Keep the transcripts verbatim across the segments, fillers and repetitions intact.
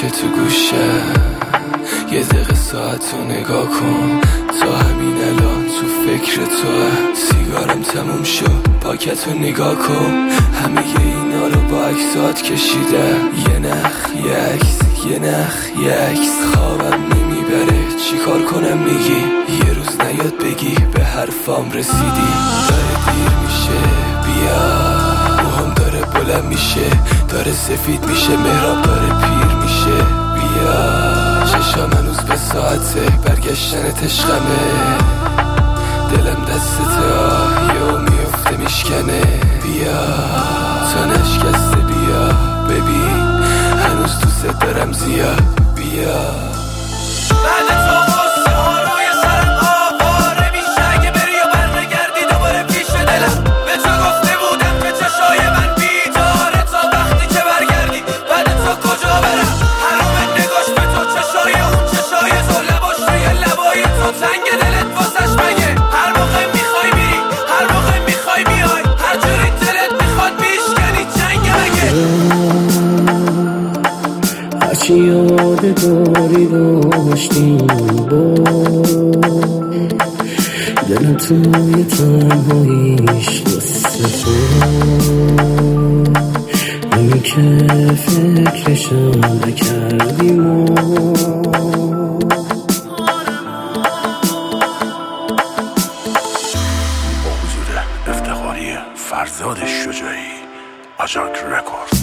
تو گوشه، یه دقیقه ساعت رو نگاه کن، تا همین الان تو فکر توه. سیگارم تموم شد، پاکت رو نگاه کن، همه اینا رو با عکسات کشیده. یه نخ یه عکس، یه نخ یه عکس، خوابم نمیبره چی کار کنم میگی؟ یه روز نیاد بگی به حرفام رسیدی. داره دیر میشه بیا، موهام داره بلند میشه، داره سفید میشه، مهراب داره پیر میشه بیا. چشام هنوز به ساعته برگشتن عشقمه، دلم دستته آه یهو میفته میشکنه. بیا تا نشکسته بیا، ببین هنوز دوست دارم زیاد بیا. بعد تو غصه ها روی سرم آواره میشه، اگه بری و برنگردی دوباره پیش دلم. به تو گفته بودم که چشای من بیداره تا وقتی که برگردی. بعد تو کجا برم؟ حرام نگاش به تو، چشای اون چشای تو، لباش روی لبای تو، تنگ دلت واسش مگه؟ هر موقع میخوای میری، هر موقع میخوای میای، هر جوری دلت میخواد میشکنی جنگ مگه؟ هرچی یادگاری داشتیم با دلم توی تنهاییش دست تو، اونی که فکرشم نکردیم و با حضور افتخاری فرزاد شجاعی، آژانک رکورد.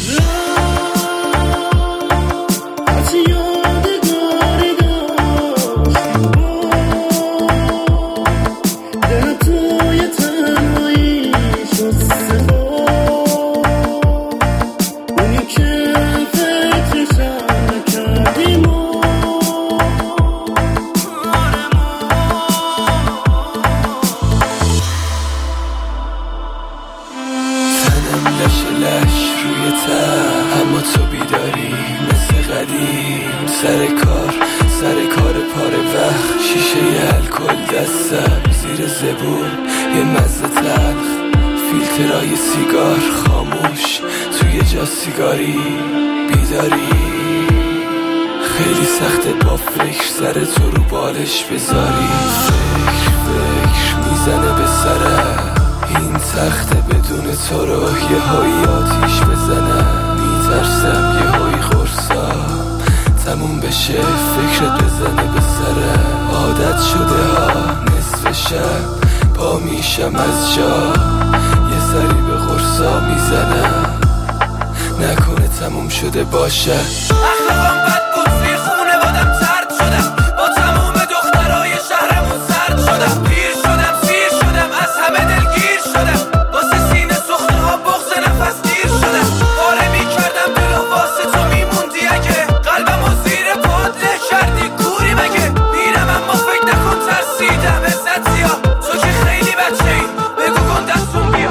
روی تن اما تو بیداری مثل قدیم، سر کار سر کار پاره وقت، شیشه الکل دستم زیر زبون، یه مزه تلخ، فیلترهای سیگار خاموش، توی جا سیگاری بیداری. خیلی سخته با فکر سر تو رو بالش بذاری، فکر فکر میزنه به سرم، این سخته بدون تو رو یه هایی آتیش بزنه. میترسم یه هایی خورسام تموم بشه، فکرت بزنه به سره. عادت شده ها نصف شب پا میشم از جا، یه سری به خورسا میزنم، نکنه تموم شده باشه. اخلاقم بد بود، توی خونه بادم سرد شدم، با تموم دخترای شهرمون سرد شدم، پیر شدم سیر شدم، از همه دلگیر شدم، واسه سینه سخته ها بغض نفس دیر شدم. پاره میکردم دلو واسه تو میموندی، اگه قلبم و زیر پات له کردی کوری مگه؟ میرم اما فکر نکن ترسیدم، عزت زیاد تو که خیلی بچه ای، بگو کن دستون بیا.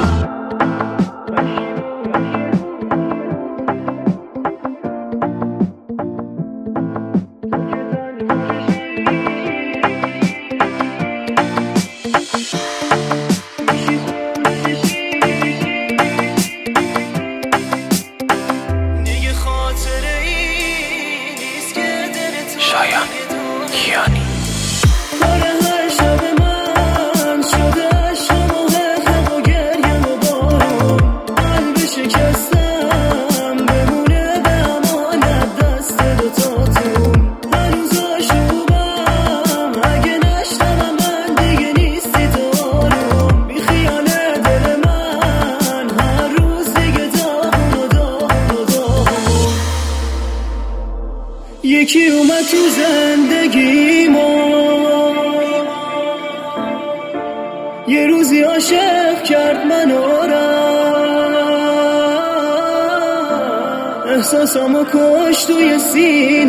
شایان کیانی هر شب من شده شما حق و گریم و بارون، قلب شکستم بمونه به امانت دست دوتاتون. هنوز آشوبم اگه نشتم من دیگه نیستی تو آروم، بی خیاله دل من هر روز دیگه داغون و داغون و داغون. یکی اومد تو زندگی ما، یه روزی عاشق کرد منو را، احساسامو کشت توی سینه